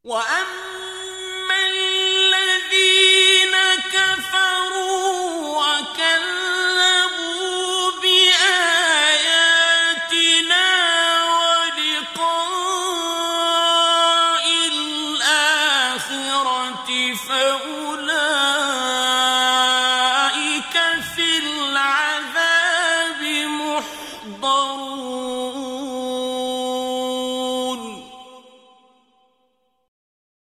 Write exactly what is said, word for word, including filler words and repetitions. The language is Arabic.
وَأَمَّا الَّذِينَ كَفَرُوا وَكَذَّبُوا بِآيَاتِنَا وَلِقَاءِ الْآخِرَةِ فَأُولَٰئِكَ